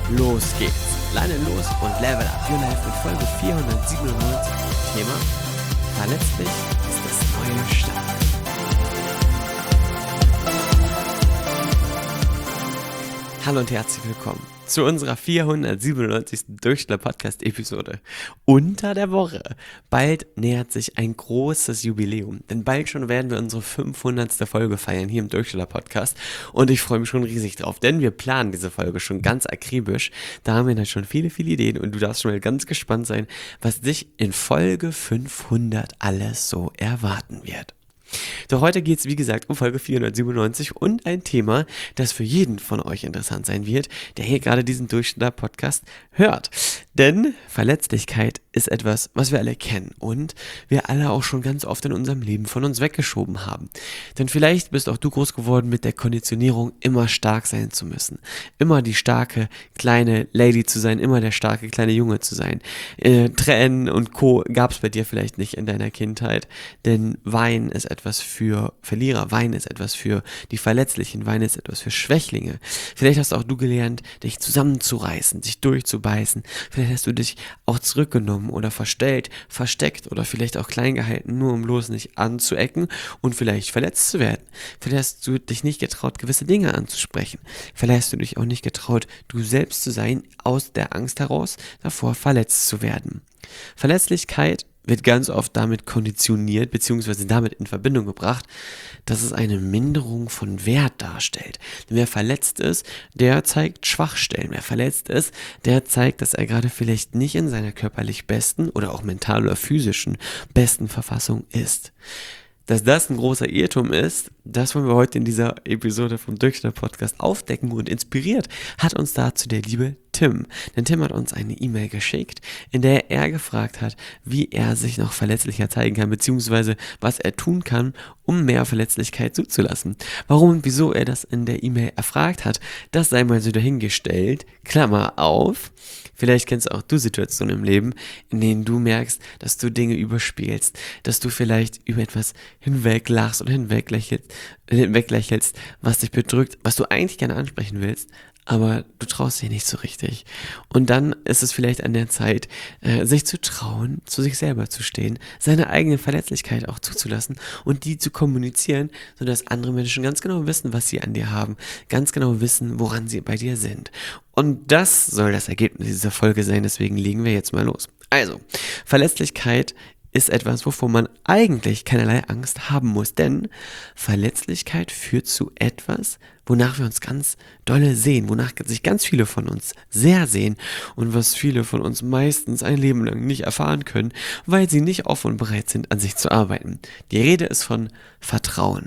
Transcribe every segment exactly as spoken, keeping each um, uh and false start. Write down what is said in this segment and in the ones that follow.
los geht's. Leine los und Level Up Your Life mit Folge vierhundertsiebenundneunzig. Thema: Verletzlich ist das neue Stark. Hallo und herzlich willkommen zu unserer vierhundertsiebenundneunzigsten Durchschlag-Podcast-Episode unter der Woche. Bald nähert sich ein großes Jubiläum, denn bald schon werden wir unsere fünfhundertste Folge feiern hier im Durchschlag-Podcast und ich freue mich schon riesig drauf, denn wir planen diese Folge schon ganz akribisch. Da haben wir dann schon viele, viele Ideen und du darfst schon mal ganz gespannt sein, was dich in Folge fünfhundert alles so erwarten wird. Doch heute geht es, wie gesagt, um Folge vierhundertsiebenundneunzig und ein Thema, das für jeden von euch interessant sein wird, der hier gerade diesen Durchschnitt-Podcast hört. Denn Verletzlichkeit ist etwas, was wir alle kennen und wir alle auch schon ganz oft in unserem Leben von uns weggeschoben haben. Denn vielleicht bist auch du groß geworden mit der Konditionierung, immer stark sein zu müssen. Immer die starke kleine Lady zu sein, immer der starke kleine Junge zu sein. Äh, Tränen und Co. gab es bei dir vielleicht nicht in deiner Kindheit, denn Wein ist etwas für Verlierer, Wein ist etwas für die Verletzlichen, Wein ist etwas für Schwächlinge. Vielleicht hast auch du gelernt, dich zusammenzureißen, dich durchzubeißen. Vielleicht hast du dich auch zurückgenommen oder verstellt, versteckt oder vielleicht auch klein gehalten, nur um bloß nicht anzuecken und vielleicht verletzt zu werden. Vielleicht hast du dich nicht getraut, gewisse Dinge anzusprechen. Vielleicht hast du dich auch nicht getraut, du selbst zu sein, aus der Angst heraus, davor verletzt zu werden. Verletzlichkeit wird ganz oft damit konditioniert, beziehungsweise damit in Verbindung gebracht, dass es eine Minderung von Wert darstellt. Denn wer verletzt ist, der zeigt Schwachstellen. Wer verletzt ist, der zeigt, dass er gerade vielleicht nicht in seiner körperlich besten oder auch mental oder physischen besten Verfassung ist. Dass das ein großer Irrtum ist, das wollen wir heute in dieser Episode vom Durchschnitt-Podcast aufdecken und inspiriert hat uns dazu der liebe Tim. Denn Tim hat uns eine E-Mail geschickt, in der er gefragt hat, wie er sich noch verletzlicher zeigen kann, beziehungsweise was er tun kann, um mehr Verletzlichkeit zuzulassen. Warum und wieso er das in der E-Mail erfragt hat, das sei mal so dahingestellt, Klammer auf. Vielleicht kennst auch du Situationen im Leben, in denen du merkst, dass du Dinge überspielst, dass du vielleicht über etwas hinweglachst oder hinweglächelst, hinweglächelst, was dich bedrückt, was du eigentlich gerne ansprechen willst, aber du traust dich nicht so richtig. Und dann ist es vielleicht an der Zeit, äh, sich zu trauen, zu sich selber zu stehen, seine eigene Verletzlichkeit auch zuzulassen und die zu kommunizieren, sodass andere Menschen ganz genau wissen, was sie an dir haben, ganz genau wissen, woran sie bei dir sind. Und das soll das Ergebnis dieser Folge sein, deswegen legen wir jetzt mal los. Also, Verletzlichkeit ist etwas, wovor man eigentlich keinerlei Angst haben muss, denn Verletzlichkeit führt zu etwas, wonach wir uns ganz dolle sehen, wonach sich ganz viele von uns sehr sehen und was viele von uns meistens ein Leben lang nicht erfahren können, weil sie nicht offen und bereit sind, an sich zu arbeiten. Die Rede ist von Vertrauen.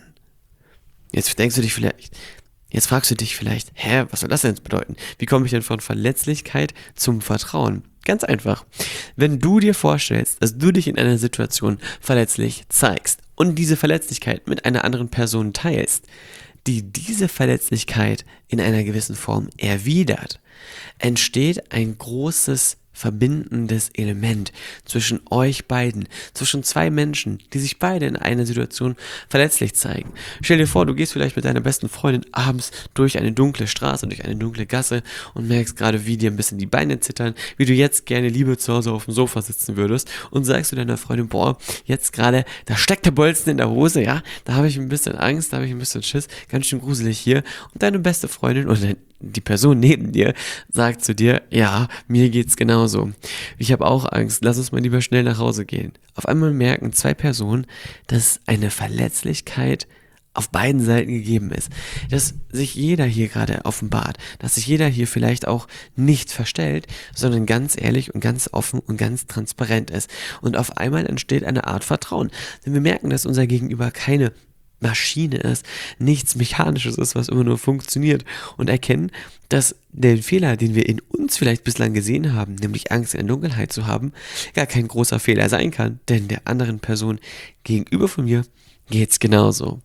Jetzt denkst du dich vielleicht, jetzt fragst du dich vielleicht, hä, was soll das denn bedeuten? Wie komme ich denn von Verletzlichkeit zum Vertrauen? Ganz einfach. Wenn du dir vorstellst, dass du dich in einer Situation verletzlich zeigst und diese Verletzlichkeit mit einer anderen Person teilst, die diese Verletzlichkeit in einer gewissen Form erwidert, entsteht ein großes verbindendes Element zwischen euch beiden, zwischen zwei Menschen, die sich beide in einer Situation verletzlich zeigen. Stell dir vor, du gehst vielleicht mit deiner besten Freundin abends durch eine dunkle Straße, durch eine dunkle Gasse und merkst gerade, wie dir ein bisschen die Beine zittern, wie du jetzt gerne lieber zu Hause auf dem Sofa sitzen würdest und sagst du deiner Freundin, boah, jetzt gerade, da steckt der Bolzen in der Hose, ja, da habe ich ein bisschen Angst, da habe ich ein bisschen Schiss, ganz schön gruselig hier und deine beste Freundin oder die Person neben dir sagt zu dir, ja, mir geht's genauso. Ich habe auch Angst, lass uns mal lieber schnell nach Hause gehen. Auf einmal merken zwei Personen, dass eine Verletzlichkeit auf beiden Seiten gegeben ist, dass sich jeder hier gerade offenbart, dass sich jeder hier vielleicht auch nicht verstellt, sondern ganz ehrlich und ganz offen und ganz transparent ist. Und auf einmal entsteht eine Art Vertrauen, denn wir merken, dass unser Gegenüber keine Maschine ist, nichts Mechanisches ist, was immer nur funktioniert und erkennen, dass der Fehler, den wir in uns vielleicht bislang gesehen haben, nämlich Angst in der Dunkelheit zu haben, gar kein großer Fehler sein kann, denn der anderen Person gegenüber von mir geht's genauso.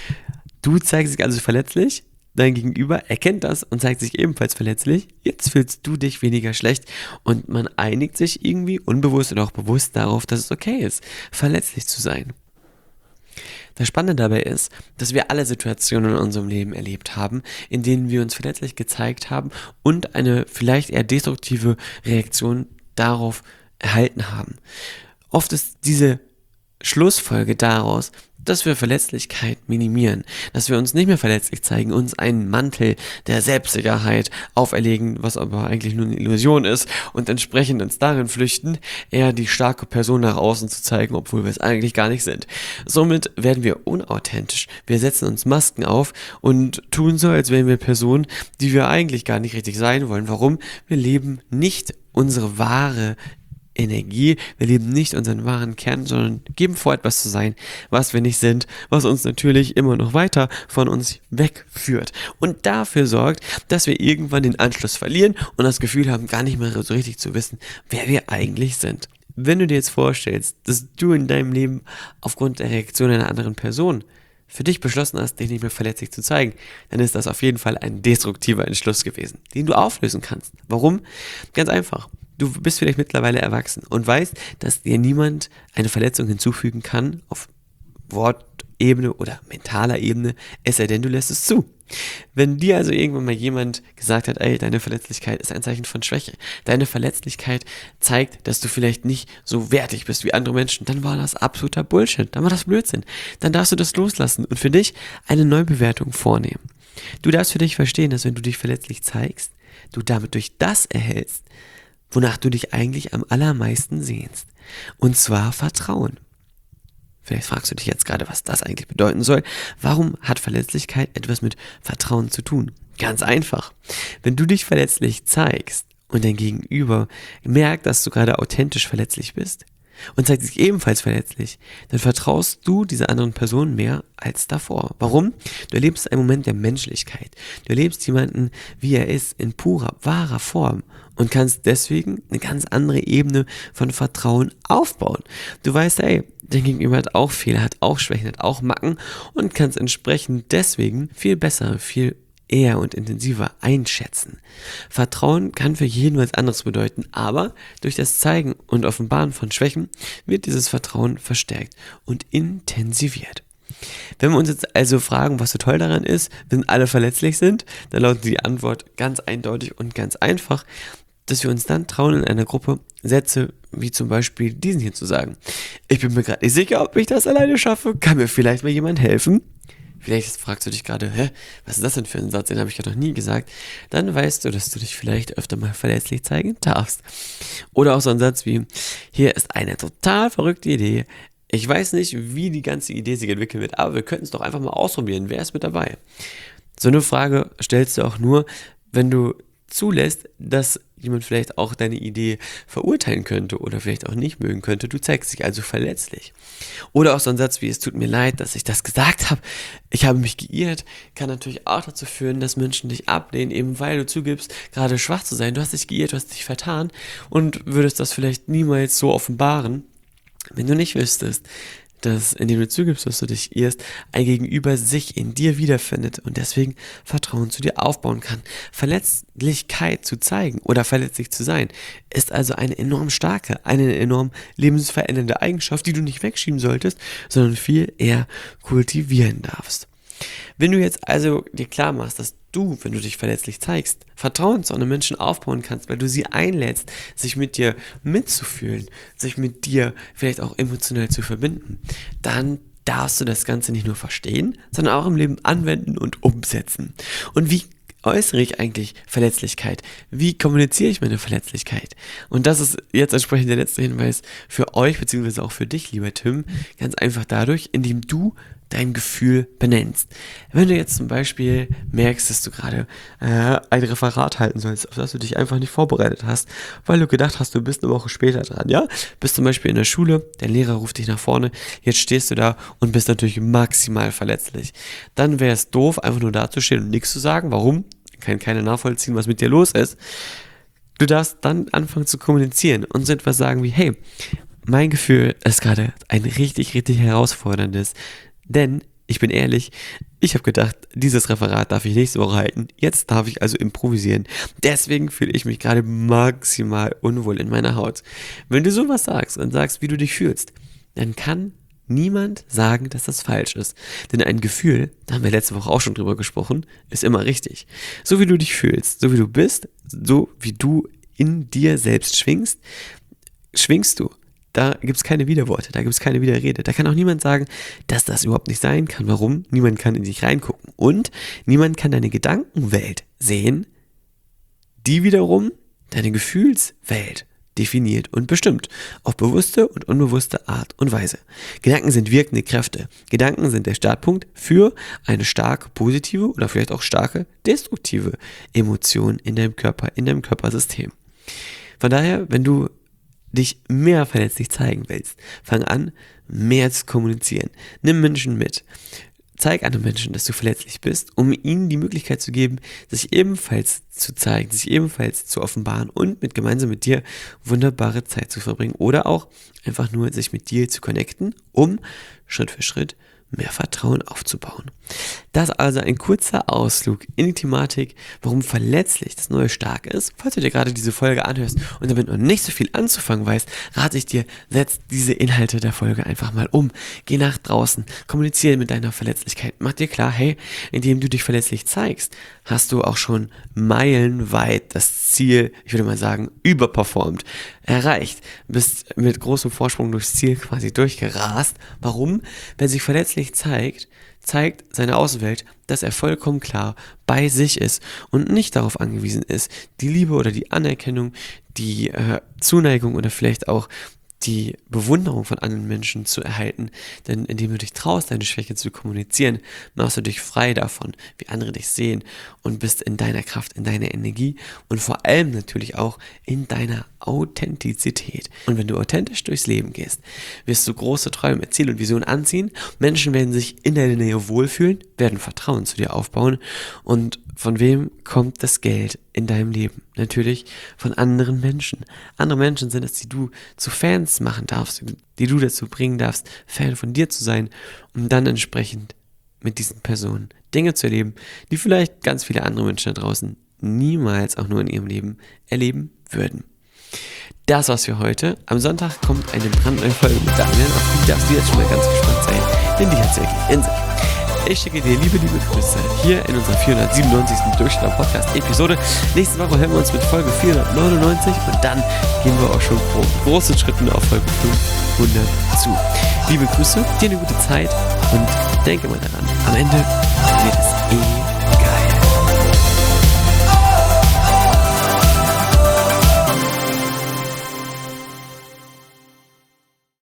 Du zeigst dich also verletzlich, dein Gegenüber erkennt das und zeigt sich ebenfalls verletzlich, jetzt fühlst du dich weniger schlecht und man einigt sich irgendwie unbewusst oder auch bewusst darauf, dass es okay ist, verletzlich zu sein. Das Spannende dabei ist, dass wir alle Situationen in unserem Leben erlebt haben, in denen wir uns verletzlich gezeigt haben und eine vielleicht eher destruktive Reaktion darauf erhalten haben. Oft ist diese Schlussfolge daraus, dass wir Verletzlichkeit minimieren, dass wir uns nicht mehr verletzlich zeigen, uns einen Mantel der Selbstsicherheit auferlegen, was aber eigentlich nur eine Illusion ist und entsprechend uns darin flüchten, eher die starke Person nach außen zu zeigen, obwohl wir es eigentlich gar nicht sind. Somit werden wir unauthentisch, wir setzen uns Masken auf und tun so, als wären wir Personen, die wir eigentlich gar nicht richtig sein wollen. Warum? Wir leben nicht unsere wahre Energie, wir leben nicht unseren wahren Kern, sondern geben vor, etwas zu sein, was wir nicht sind, was uns natürlich immer noch weiter von uns wegführt und dafür sorgt, dass wir irgendwann den Anschluss verlieren und das Gefühl haben, gar nicht mehr so richtig zu wissen, wer wir eigentlich sind. Wenn du dir jetzt vorstellst, dass du in deinem Leben aufgrund der Reaktion einer anderen Person für dich beschlossen hast, dich nicht mehr verletzlich zu zeigen, dann ist das auf jeden Fall ein destruktiver Entschluss gewesen, den du auflösen kannst. Warum? Ganz einfach. Du bist vielleicht mittlerweile erwachsen und weißt, dass dir niemand eine Verletzung hinzufügen kann auf Wortebene oder mentaler Ebene, es sei denn, du lässt es zu. Wenn dir also irgendwann mal jemand gesagt hat, ey, deine Verletzlichkeit ist ein Zeichen von Schwäche, deine Verletzlichkeit zeigt, dass du vielleicht nicht so wertig bist wie andere Menschen, dann war das absoluter Bullshit, dann war das Blödsinn. Dann darfst du das loslassen und für dich eine Neubewertung vornehmen. Du darfst für dich verstehen, dass wenn du dich verletzlich zeigst, du damit durch das erhältst, wonach du dich eigentlich am allermeisten sehnst. Und zwar Vertrauen. Vielleicht fragst du dich jetzt gerade, was das eigentlich bedeuten soll. Warum hat Verletzlichkeit etwas mit Vertrauen zu tun? Ganz einfach. Wenn du dich verletzlich zeigst und dein Gegenüber merkt, dass du gerade authentisch verletzlich bist und zeigt sich ebenfalls verletzlich, dann vertraust du dieser anderen Person mehr als davor. Warum? Du erlebst einen Moment der Menschlichkeit. Du erlebst jemanden, wie er ist, in purer, wahrer Form und kannst deswegen eine ganz andere Ebene von Vertrauen aufbauen. Du weißt, ey, dein Gegenüber hat auch Fehler, hat auch Schwächen, hat auch Macken und kannst entsprechend deswegen viel besser, viel eher und intensiver einschätzen. Vertrauen kann für jeden was anderes bedeuten, aber durch das Zeigen und Offenbaren von Schwächen wird dieses Vertrauen verstärkt und intensiviert. Wenn wir uns jetzt also fragen, was so toll daran ist, wenn alle verletzlich sind, dann lautet die Antwort ganz eindeutig und ganz einfach, dass wir uns dann trauen, in einer Gruppe Sätze wie zum Beispiel diesen hier zu sagen. Ich bin mir gerade nicht sicher, ob ich das alleine schaffe. Kann mir vielleicht mal jemand helfen? Vielleicht fragst du dich gerade, hä, was ist das denn für ein Satz, den habe ich ja noch nie gesagt. Dann weißt du, dass du dich vielleicht öfter mal verletzlich zeigen darfst. Oder auch so ein Satz wie, hier ist eine total verrückte Idee. Ich weiß nicht, wie die ganze Idee sich entwickeln wird, aber wir könnten es doch einfach mal ausprobieren. Wer ist mit dabei? So eine Frage stellst du auch nur, wenn du zulässt, dass jemand vielleicht auch deine Idee verurteilen könnte oder vielleicht auch nicht mögen könnte. Du zeigst dich also verletzlich. Oder auch so ein Satz wie, es tut mir leid, dass ich das gesagt habe. Ich habe mich geirrt, kann natürlich auch dazu führen, dass Menschen dich ablehnen, eben weil du zugibst, gerade schwach zu sein. Du hast dich geirrt, du hast dich vertan und würdest das vielleicht niemals so offenbaren, wenn du nicht wüsstest, dass, indem du zugibst, dass du dich irrst, ein Gegenüber sich in dir wiederfindet und deswegen Vertrauen zu dir aufbauen kann. Verletzlichkeit zu zeigen oder verletzlich zu sein, ist also eine enorm starke, eine enorm lebensverändernde Eigenschaft, die du nicht wegschieben solltest, sondern viel eher kultivieren darfst. Wenn du jetzt also dir klar machst, dass du, wenn du dich verletzlich zeigst, Vertrauen zu anderen Menschen aufbauen kannst, weil du sie einlädst, sich mit dir mitzufühlen, sich mit dir vielleicht auch emotionell zu verbinden, dann darfst du das Ganze nicht nur verstehen, sondern auch im Leben anwenden und umsetzen. Und wie äußere ich eigentlich Verletzlichkeit? Wie kommuniziere ich meine Verletzlichkeit? Und das ist jetzt entsprechend der letzte Hinweis für euch, beziehungsweise auch für dich, lieber Tim, ganz einfach dadurch, indem du dein Gefühl benennst. Wenn du jetzt zum Beispiel merkst, dass du gerade äh, ein Referat halten sollst, auf das du dich einfach nicht vorbereitet hast, weil du gedacht hast, du bist eine Woche später dran, ja? Bist zum Beispiel in der Schule, der Lehrer ruft dich nach vorne, jetzt stehst du da und bist natürlich maximal verletzlich. Dann wäre es doof, einfach nur dazustehen und nichts zu sagen. Warum? Kann keiner nachvollziehen, was mit dir los ist. Du darfst dann anfangen zu kommunizieren und so etwas sagen wie, hey, mein Gefühl ist gerade ein richtig, richtig herausforderndes. Denn, ich bin ehrlich, ich habe gedacht, dieses Referat darf ich nächste Woche halten. Jetzt darf ich also improvisieren. Deswegen fühle ich mich gerade maximal unwohl in meiner Haut. Wenn du sowas sagst und sagst, wie du dich fühlst, dann kann niemand sagen, dass das falsch ist. Denn ein Gefühl, da haben wir letzte Woche auch schon drüber gesprochen, ist immer richtig. So wie du dich fühlst, so wie du bist, so wie du in dir selbst schwingst, schwingst du. Da gibt es keine Widerworte, da gibt es keine Widerrede. Da kann auch niemand sagen, dass das überhaupt nicht sein kann. Warum? Niemand kann in dich reingucken. Und niemand kann deine Gedankenwelt sehen, die wiederum deine Gefühlswelt definiert und bestimmt. Auf bewusste und unbewusste Art und Weise. Gedanken sind wirkende Kräfte. Gedanken sind der Startpunkt für eine starke positive oder vielleicht auch starke destruktive Emotion in deinem Körper, in deinem Körpersystem. Von daher, wenn du dich mehr verletzlich zeigen willst, fang an, mehr zu kommunizieren. Nimm Menschen mit. Zeig anderen Menschen, dass du verletzlich bist, um ihnen die Möglichkeit zu geben, sich ebenfalls zu zeigen, sich ebenfalls zu offenbaren und mit gemeinsam mit dir wunderbare Zeit zu verbringen oder auch einfach nur sich mit dir zu connecten, um Schritt für Schritt mehr Vertrauen aufzubauen. Das ist also ein kurzer Ausflug in die Thematik, warum verletzlich das Neue stark ist. Falls du dir gerade diese Folge anhörst und damit noch nicht so viel anzufangen weißt, rate ich dir, setz diese Inhalte der Folge einfach mal um. Geh nach draußen, kommuniziere mit deiner Verletzlichkeit. Mach dir klar, hey, indem du dich verletzlich zeigst, hast du auch schon meilenweit das Ziel, ich würde mal sagen, überperformt, erreicht. Bist mit großem Vorsprung durchs Ziel quasi durchgerast. Warum? Wer sich verletzlich zeigt, zeigt seine Außenwelt, dass er vollkommen klar bei sich ist und nicht darauf angewiesen ist, die Liebe oder die Anerkennung, die äh, Zuneigung oder vielleicht auch die Bewunderung von anderen Menschen zu erhalten. Denn indem du dich traust, deine Schwäche zu kommunizieren, machst du dich frei davon, wie andere dich sehen und bist in deiner Kraft, in deiner Energie und vor allem natürlich auch in deiner Authentizität. Und wenn du authentisch durchs Leben gehst, wirst du große Träume, Ziele und Visionen anziehen. Menschen werden sich in deiner Nähe wohlfühlen, werden Vertrauen zu dir aufbauen. Und von wem kommt das Geld in deinem Leben? Natürlich von anderen Menschen. Andere Menschen sind es, die du zu Fans machen darfst, die du dazu bringen darfst, Fan von dir zu sein, um dann entsprechend mit diesen Personen Dinge zu erleben, die vielleicht ganz viele andere Menschen da draußen niemals auch nur in ihrem Leben erleben würden. Das war's für heute. Am Sonntag kommt eine brandneue Folge mit Daniel. Auf die darfst du jetzt schon mal ganz gespannt sein, denn die hat's wirklich in sich. Ich schicke dir liebe, liebe Grüße hier in unserer vierhundertsiebenundneunzigsten Durchschlag-Podcast-Episode. Nächste Woche hören wir uns mit Folge vierhundertneunundneunzig und dann gehen wir auch schon pro großen Schritten auf Folge fünfhundert zu. Liebe Grüße, dir eine gute Zeit und denke mal daran, am Ende wird es eh